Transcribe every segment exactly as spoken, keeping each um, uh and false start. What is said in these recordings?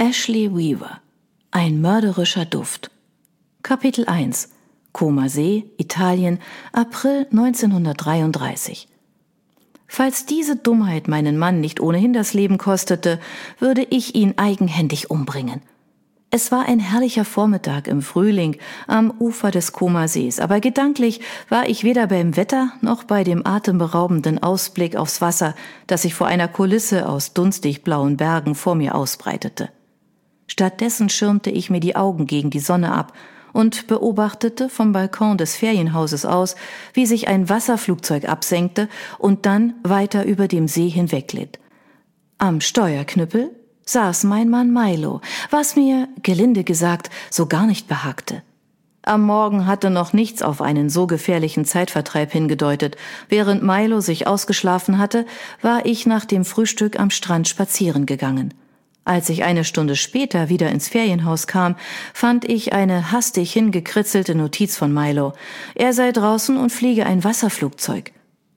Ashley Weaver. Ein mörderischer Duft. Kapitel eins. Koma See, Italien, April neunzehnhundertdreiunddreißig. Falls diese Dummheit meinen Mann nicht ohnehin das Leben kostete, würde ich ihn eigenhändig umbringen. Es war ein herrlicher Vormittag im Frühling am Ufer des Koma Sees, aber gedanklich war ich weder beim Wetter noch bei dem atemberaubenden Ausblick aufs Wasser, das sich vor einer Kulisse aus dunstig blauen Bergen vor mir ausbreitete. Stattdessen schirmte ich mir die Augen gegen die Sonne ab und beobachtete vom Balkon des Ferienhauses aus, wie sich ein Wasserflugzeug absenkte und dann weiter über dem See hinwegglitt. Am Steuerknüppel saß mein Mann Milo, was mir, gelinde gesagt, so gar nicht behagte. Am Morgen hatte noch nichts auf einen so gefährlichen Zeitvertreib hingedeutet. Während Milo sich ausgeschlafen hatte, war ich nach dem Frühstück am Strand spazieren gegangen. Als ich eine Stunde später wieder ins Ferienhaus kam, fand ich eine hastig hingekritzelte Notiz von Milo. Er sei draußen und fliege ein Wasserflugzeug.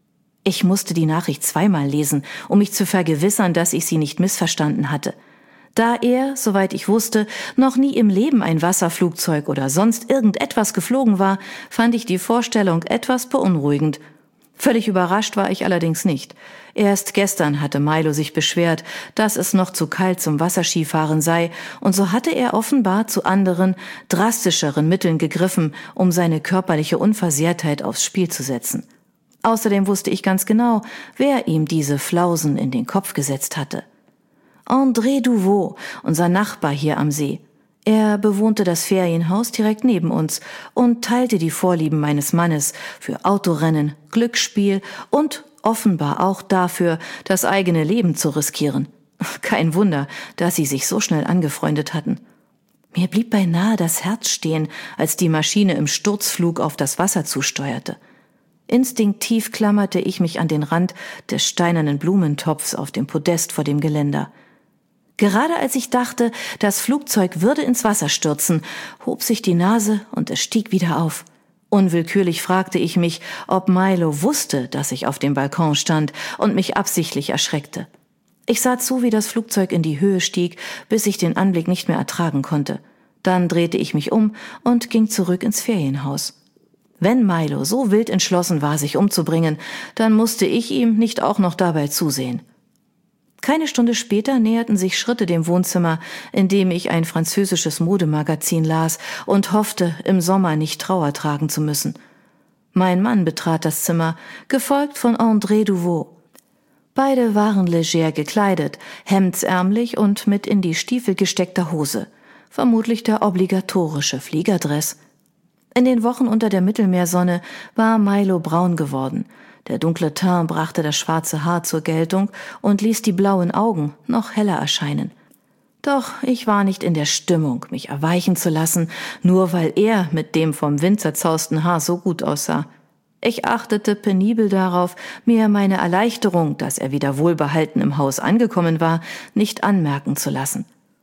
Ich musste die Nachricht zweimal lesen, um mich zu vergewissern, dass ich sie nicht missverstanden hatte. Da er, soweit ich wusste, noch nie im Leben ein Wasserflugzeug oder sonst irgendetwas geflogen war, fand ich die Vorstellung etwas beunruhigend. Völlig überrascht war ich allerdings nicht. Erst gestern hatte Milo sich beschwert, dass es noch zu kalt zum Wasserskifahren sei, und so hatte er offenbar zu anderen, drastischeren Mitteln gegriffen, um seine körperliche Unversehrtheit aufs Spiel zu setzen. Außerdem wusste ich ganz genau, wer ihm diese Flausen in den Kopf gesetzt hatte. André Duvaux, unser Nachbar hier am See. Er bewohnte das Ferienhaus direkt neben uns und teilte die Vorlieben meines Mannes für Autorennen, Glücksspiel und offenbar auch dafür, das eigene Leben zu riskieren. Kein Wunder, dass sie sich so schnell angefreundet hatten. Mir blieb beinahe das Herz stehen, als die Maschine im Sturzflug auf das Wasser zusteuerte. Instinktiv klammerte ich mich an den Rand des steinernen Blumentopfs auf dem Podest vor dem Geländer. Gerade als ich dachte, das Flugzeug würde ins Wasser stürzen, hob sich die Nase und es stieg wieder auf. Unwillkürlich fragte ich mich, ob Milo wusste, dass ich auf dem Balkon stand und mich absichtlich erschreckte. Ich sah zu, wie das Flugzeug in die Höhe stieg, bis ich den Anblick nicht mehr ertragen konnte. Dann drehte ich mich um und ging zurück ins Ferienhaus. Wenn Milo so wild entschlossen war, sich umzubringen, dann musste ich ihm nicht auch noch dabei zusehen. Keine Stunde später näherten sich Schritte dem Wohnzimmer, in dem ich ein französisches Modemagazin las und hoffte, im Sommer nicht Trauer tragen zu müssen. Mein Mann betrat das Zimmer, gefolgt von André Duvaux. Beide waren leger gekleidet, hemdsärmlich und mit in die Stiefel gesteckter Hose, vermutlich der obligatorische Fliegerdress. In den Wochen unter der Mittelmeersonne war Milo braun geworden. Der dunkle Teint brachte das schwarze Haar zur Geltung und ließ die blauen Augen noch heller erscheinen. Doch ich war nicht in der Stimmung, mich erweichen zu lassen, nur weil er mit dem vom Wind zerzausten Haar so gut aussah. Ich achtete penibel darauf, mir meine Erleichterung, dass er wieder wohlbehalten im Haus angekommen war, nicht anmerken zu lassen.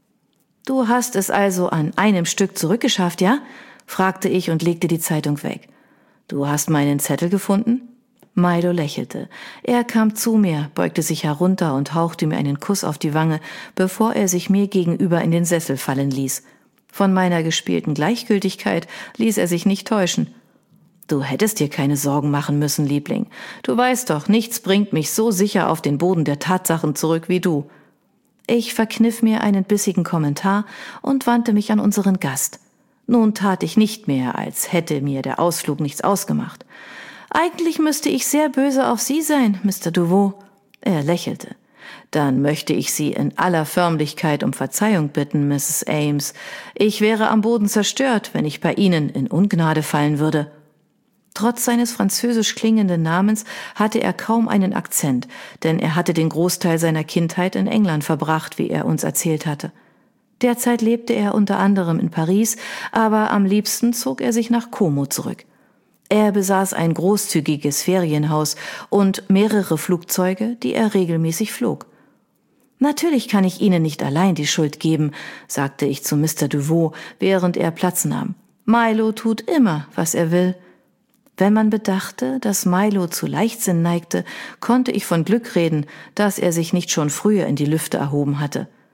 »Du hast es also an einem Stück zurückgeschafft, ja?« fragte ich und legte die Zeitung weg. »Du hast meinen Zettel gefunden?« Milo lächelte. Er kam zu mir, beugte sich herunter und hauchte mir einen Kuss auf die Wange, bevor er sich mir gegenüber in den Sessel fallen ließ. Von meiner gespielten Gleichgültigkeit ließ er sich nicht täuschen. »Du hättest dir keine Sorgen machen müssen, Liebling. Du weißt doch, nichts bringt mich so sicher auf den Boden der Tatsachen zurück wie du.« Ich verkniff mir einen bissigen Kommentar und wandte mich an unseren Gast. Nun tat ich nicht mehr, als hätte mir der Ausflug nichts ausgemacht. »Eigentlich müsste ich sehr böse auf Sie sein, Mister Duvaux.« Er lächelte. »Dann möchte ich Sie in aller Förmlichkeit um Verzeihung bitten, Misses Ames. Ich wäre am Boden zerstört, wenn ich bei Ihnen in Ungnade fallen würde.« Trotz seines französisch klingenden Namens hatte er kaum einen Akzent, denn er hatte den Großteil seiner Kindheit in England verbracht, wie er uns erzählt hatte. Derzeit lebte er unter anderem in Paris, aber am liebsten zog er sich nach Como zurück. Er besaß ein großzügiges Ferienhaus und mehrere Flugzeuge, die er regelmäßig flog. »Natürlich kann ich Ihnen nicht allein die Schuld geben«, sagte ich zu Mister Duvaux, während er Platz nahm. »Milo tut immer, was er will.« Wenn man bedachte, dass Milo zu Leichtsinn neigte, konnte ich von Glück reden, dass er sich nicht schon früher in die Lüfte erhoben hatte.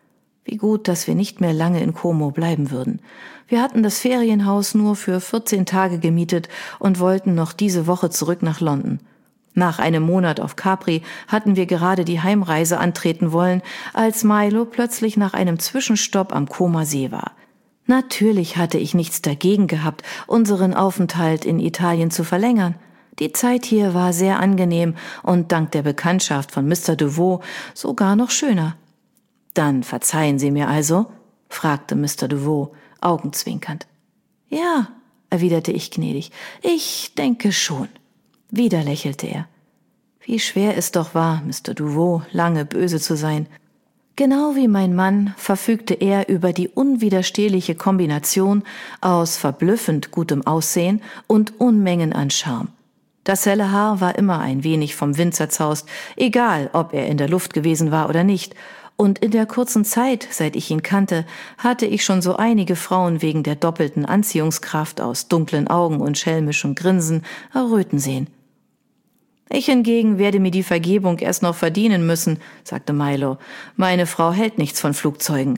Wie gut, dass wir nicht mehr lange in Como bleiben würden. Wir hatten das Ferienhaus nur für vierzehn Tage gemietet und wollten noch diese Woche zurück nach London. Nach einem Monat auf Capri hatten wir gerade die Heimreise antreten wollen, als Milo plötzlich nach einem Zwischenstopp am Comer See war. Natürlich hatte ich nichts dagegen gehabt, unseren Aufenthalt in Italien zu verlängern. Die Zeit hier war sehr angenehm und dank der Bekanntschaft von Mister DeVoe sogar noch schöner. »Dann verzeihen Sie mir also?« fragte Mister DeVoe, augenzwinkernd. »Ja«, erwiderte ich gnädig, »ich denke schon.« Wieder lächelte er. Wie schwer es doch war, Mister DeVoe lange böse zu sein. Genau wie mein Mann verfügte er über die unwiderstehliche Kombination aus verblüffend gutem Aussehen und Unmengen an Charme. Das helle Haar war immer ein wenig vom Wind zerzaust, egal ob er in der Luft gewesen war oder nicht. Und in der kurzen Zeit, seit ich ihn kannte, hatte ich schon so einige Frauen wegen der doppelten Anziehungskraft aus dunklen Augen und schelmischem Grinsen erröten sehen. »Ich hingegen werde mir die Vergebung erst noch verdienen müssen«, sagte Milo. »Meine Frau hält nichts von Flugzeugen.«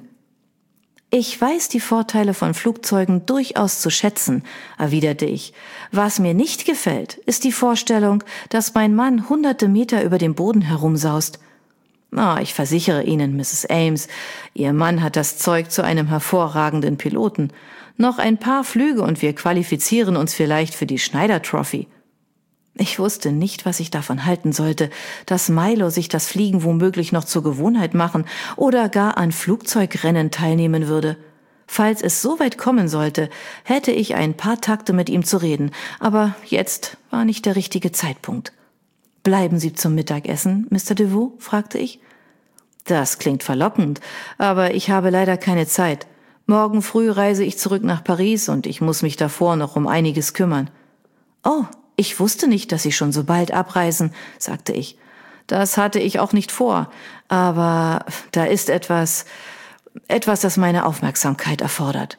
»Ich weiß die Vorteile von Flugzeugen durchaus zu schätzen«, erwiderte ich. »Was mir nicht gefällt, ist die Vorstellung, dass mein Mann hunderte Meter über dem Boden herumsaust. Ah, ich versichere Ihnen, Misses Ames, Ihr Mann hat das Zeug zu einem hervorragenden Piloten. Noch ein paar Flüge und wir qualifizieren uns vielleicht für die Schneider Trophy.« Ich wusste nicht, was ich davon halten sollte, dass Milo sich das Fliegen womöglich noch zur Gewohnheit machen oder gar an Flugzeugrennen teilnehmen würde. Falls es so weit kommen sollte, hätte ich ein paar Takte mit ihm zu reden, aber jetzt war nicht der richtige Zeitpunkt. »Bleiben Sie zum Mittagessen, Mister DeVoe?« fragte ich. »Das klingt verlockend, aber ich habe leider keine Zeit. Morgen früh reise ich zurück nach Paris und ich muss mich davor noch um einiges kümmern.« »Oh, ich wusste nicht, dass Sie schon so bald abreisen«, sagte ich. »Das hatte ich auch nicht vor, aber da ist etwas, etwas, das meine Aufmerksamkeit erfordert.«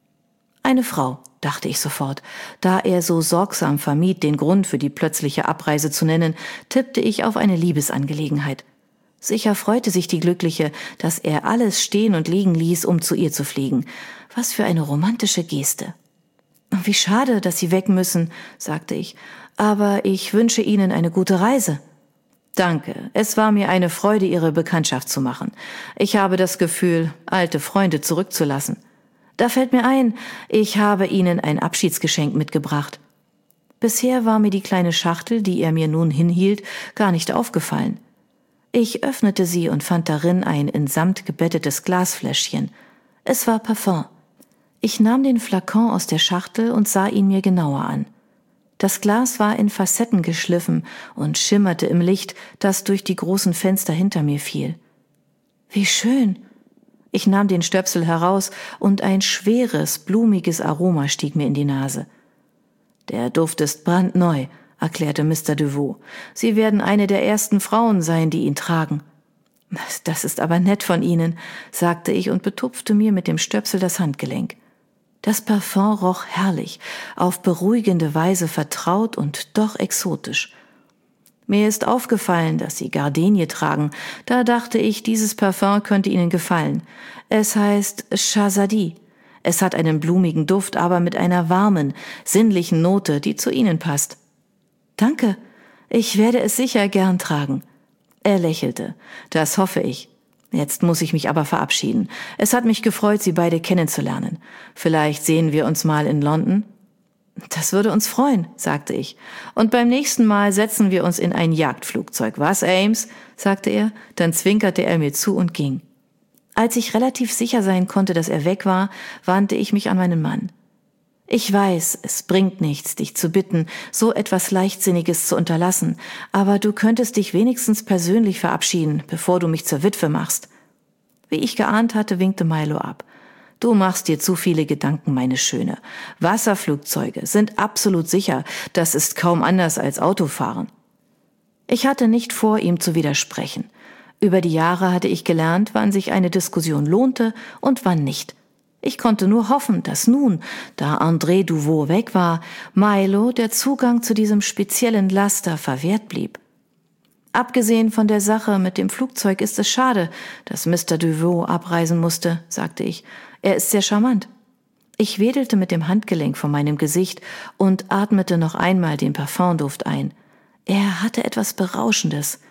Eine Frau, dachte ich sofort. Da er so sorgsam vermied, den Grund für die plötzliche Abreise zu nennen, tippte ich auf eine Liebesangelegenheit. Sicher freute sich die Glückliche, dass er alles stehen und liegen ließ, um zu ihr zu fliegen. Was für eine romantische Geste. »Wie schade, dass Sie weg müssen«, sagte ich, »aber ich wünsche Ihnen eine gute Reise.« »Danke, es war mir eine Freude, Ihre Bekanntschaft zu machen. Ich habe das Gefühl, alte Freunde zurückzulassen. Da fällt mir ein, ich habe Ihnen ein Abschiedsgeschenk mitgebracht.« Bisher war mir die kleine Schachtel, die er mir nun hinhielt, gar nicht aufgefallen. Ich öffnete sie und fand darin ein in Samt gebettetes Glasfläschchen. Es war Parfum. Ich nahm den Flakon aus der Schachtel und sah ihn mir genauer an. Das Glas war in Facetten geschliffen und schimmerte im Licht, das durch die großen Fenster hinter mir fiel. »Wie schön!« Ich nahm den Stöpsel heraus und ein schweres, blumiges Aroma stieg mir in die Nase. »Der Duft ist brandneu«, erklärte Mister DeVoe. »Sie werden eine der ersten Frauen sein, die ihn tragen.« »Das ist aber nett von Ihnen«, sagte ich und betupfte mir mit dem Stöpsel das Handgelenk. Das Parfum roch herrlich, auf beruhigende Weise vertraut und doch exotisch. Mir ist aufgefallen, dass Sie Gardenie tragen. Da dachte ich, dieses Parfum könnte Ihnen gefallen. Es heißt Shahzadi. Es hat einen blumigen Duft, aber mit einer warmen, sinnlichen Note, die zu Ihnen passt.« »Danke, ich werde es sicher gern tragen.« Er lächelte. »Das hoffe ich. Jetzt muss ich mich aber verabschieden. Es hat mich gefreut, Sie beide kennenzulernen. Vielleicht sehen wir uns mal in London?« »Das würde uns freuen«, sagte ich. »Und beim nächsten Mal setzen wir uns in ein Jagdflugzeug. Was, Ames?« sagte er. Dann zwinkerte er mir zu und ging. Als ich relativ sicher sein konnte, dass er weg war, wandte ich mich an meinen Mann. »Ich weiß, es bringt nichts, dich zu bitten, so etwas Leichtsinniges zu unterlassen, aber du könntest dich wenigstens persönlich verabschieden, bevor du mich zur Witwe machst.« Wie ich geahnt hatte, winkte Milo ab. »Du machst dir zu viele Gedanken, meine Schöne. Wasserflugzeuge sind absolut sicher, das ist kaum anders als Autofahren.« Ich hatte nicht vor, ihm zu widersprechen. Über die Jahre hatte ich gelernt, wann sich eine Diskussion lohnte und wann nicht. Ich konnte nur hoffen, dass nun, da André DeVoe weg war, Milo der Zugang zu diesem speziellen Laster verwehrt blieb. Abgesehen von der Sache mit dem Flugzeug ist es schade, dass Mister Duvaux abreisen musste, sagte ich. Er ist sehr charmant. Ich wedelte mit dem Handgelenk vor meinem Gesicht und atmete noch einmal den Parfumduft ein. Er hatte etwas Berauschendes.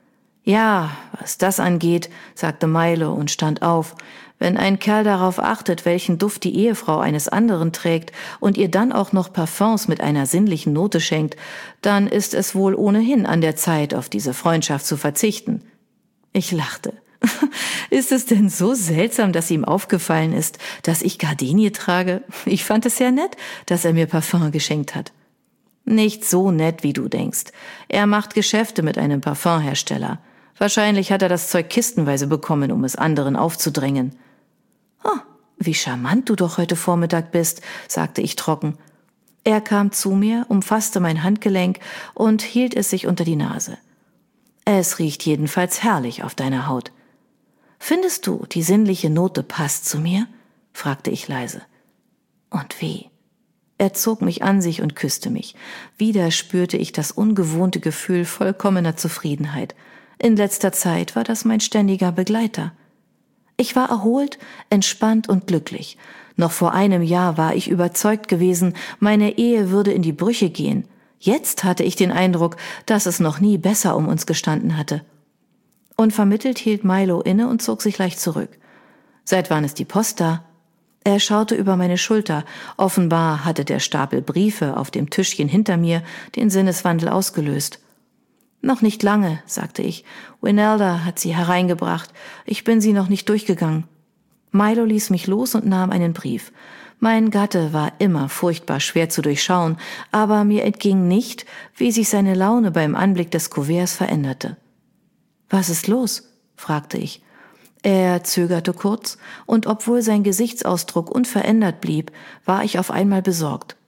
Ja, was das angeht, sagte Milo und stand auf. Wenn ein Kerl darauf achtet, welchen Duft die Ehefrau eines anderen trägt und ihr dann auch noch Parfums mit einer sinnlichen Note schenkt, dann ist es wohl ohnehin an der Zeit, auf diese Freundschaft zu verzichten. Ich lachte. Ist es denn so seltsam, dass ihm aufgefallen ist, dass ich Gardenie trage? Ich fand es ja nett, dass er mir Parfum geschenkt hat. Nicht so nett, wie du denkst. Er macht Geschäfte mit einem Parfumhersteller. Wahrscheinlich hat er das Zeug kistenweise bekommen, um es anderen aufzudrängen. »Oh, wie charmant du doch heute Vormittag bist«, sagte ich trocken. Er kam zu mir, umfasste mein Handgelenk und hielt es sich unter die Nase. »Es riecht jedenfalls herrlich auf deiner Haut.« »Findest du, die sinnliche Note passt zu mir?« fragte ich leise. »Und wie?« Er zog mich an sich und küsste mich. Wieder spürte ich das ungewohnte Gefühl vollkommener Zufriedenheit. In letzter Zeit war das mein ständiger Begleiter. Ich war erholt, entspannt und glücklich. Noch vor einem Jahr war ich überzeugt gewesen, meine Ehe würde in die Brüche gehen. Jetzt hatte ich den Eindruck, dass es noch nie besser um uns gestanden hatte. Unvermittelt hielt Milo inne und zog sich leicht zurück. »Seit wann ist die Post da?« Er schaute über meine Schulter. Offenbar hatte der Stapel Briefe auf dem Tischchen hinter mir den Sinneswandel ausgelöst. »Noch nicht lange«, sagte ich. »Winelda hat sie hereingebracht. Ich bin sie noch nicht durchgegangen.« Milo ließ mich los und nahm einen Brief. Mein Gatte war immer furchtbar schwer zu durchschauen, aber mir entging nicht, wie sich seine Laune beim Anblick des Kuverts veränderte. »Was ist los?« fragte ich. Er zögerte kurz, und obwohl sein Gesichtsausdruck unverändert blieb, war ich auf einmal besorgt.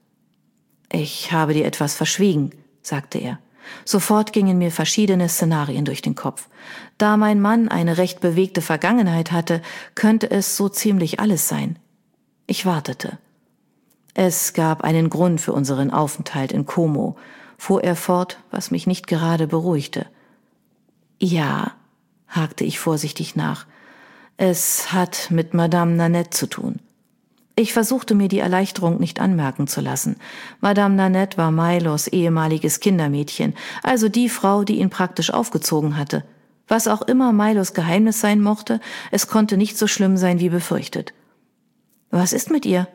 »Ich habe dir etwas verschwiegen«, sagte er. Sofort gingen mir verschiedene Szenarien durch den Kopf. Da mein Mann eine recht bewegte Vergangenheit hatte, könnte es so ziemlich alles sein. Ich wartete. »Es gab einen Grund für unseren Aufenthalt in Como«, fuhr er fort, was mich nicht gerade beruhigte. »Ja«, hakte ich vorsichtig nach, »es hat mit Madame Nanette zu tun.« Ich versuchte mir die Erleichterung nicht anmerken zu lassen. Madame Nanette war Milos ehemaliges Kindermädchen, also die Frau, die ihn praktisch aufgezogen hatte. Was auch immer Milos Geheimnis sein mochte, es konnte nicht so schlimm sein wie befürchtet. »Was ist mit ihr?«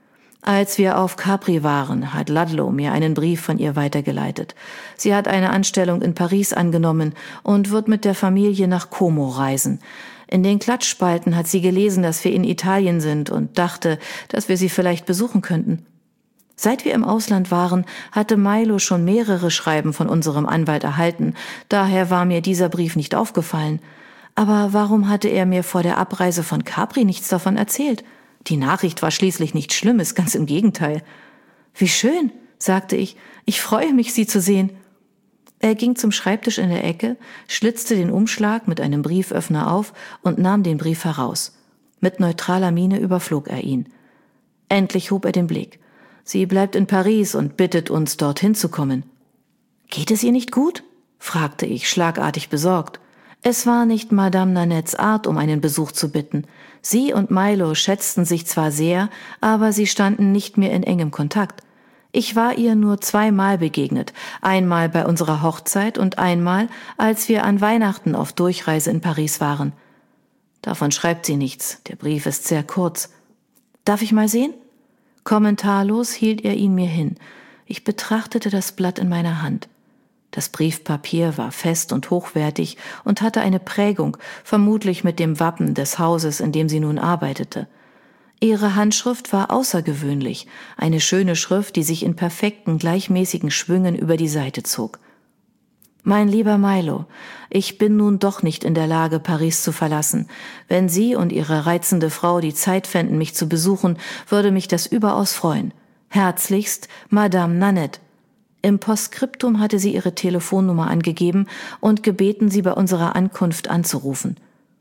Als wir auf Capri waren, hat Ludlow mir einen Brief von ihr weitergeleitet. Sie hat eine Anstellung in Paris angenommen und wird mit der Familie nach Como reisen. In den Klatschspalten hat sie gelesen, dass wir in Italien sind und dachte, dass wir sie vielleicht besuchen könnten. Seit wir im Ausland waren, hatte Milo schon mehrere Schreiben von unserem Anwalt erhalten, daher war mir dieser Brief nicht aufgefallen. Aber warum hatte er mir vor der Abreise von Capri nichts davon erzählt? Die Nachricht war schließlich nichts Schlimmes, ganz im Gegenteil. »Wie schön«, sagte ich, »ich freue mich, Sie zu sehen.« Er ging zum Schreibtisch in der Ecke, schlitzte den Umschlag mit einem Brieföffner auf und nahm den Brief heraus. Mit neutraler Miene überflog er ihn. Endlich hob er den Blick. »Sie bleibt in Paris und bittet uns, dorthin zu kommen.« »Geht es ihr nicht gut?« fragte ich, schlagartig besorgt. Es war nicht Madame Nanettes Art, um einen Besuch zu bitten. Sie und Milo schätzten sich zwar sehr, aber sie standen nicht mehr in engem Kontakt. Ich war ihr nur zweimal begegnet, einmal bei unserer Hochzeit und einmal, als wir an Weihnachten auf Durchreise in Paris waren. Davon schreibt sie nichts, der Brief ist sehr kurz. »Darf ich mal sehen?« Kommentarlos hielt er ihn mir hin. Ich betrachtete das Blatt in meiner Hand. Das Briefpapier war fest und hochwertig und hatte eine Prägung, vermutlich mit dem Wappen des Hauses, in dem sie nun arbeitete. Ihre Handschrift war außergewöhnlich, eine schöne Schrift, die sich in perfekten, gleichmäßigen Schwüngen über die Seite zog. »Mein lieber Milo, ich bin nun doch nicht in der Lage, Paris zu verlassen. Wenn Sie und Ihre reizende Frau die Zeit fänden, mich zu besuchen, würde mich das überaus freuen. Herzlichst, Madame Nanette.« Im Postskriptum hatte sie ihre Telefonnummer angegeben und gebeten, sie bei unserer Ankunft anzurufen.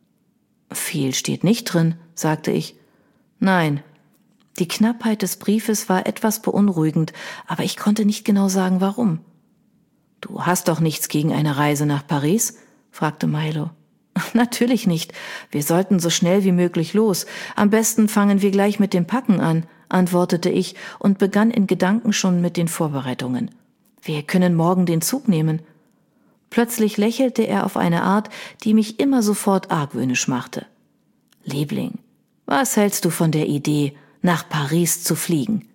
»Viel steht nicht drin«, sagte ich. »Nein.« Die Knappheit des Briefes war etwas beunruhigend, aber ich konnte nicht genau sagen, warum. »Du hast doch nichts gegen eine Reise nach Paris?« fragte Milo. »Natürlich nicht. Wir sollten so schnell wie möglich los. Am besten fangen wir gleich mit dem Packen an«, antwortete ich und begann in Gedanken schon mit den Vorbereitungen. »Wir können morgen den Zug nehmen.« Plötzlich lächelte er auf eine Art, die mich immer sofort argwöhnisch machte. »Liebling, was hältst du von der Idee, nach Paris zu fliegen?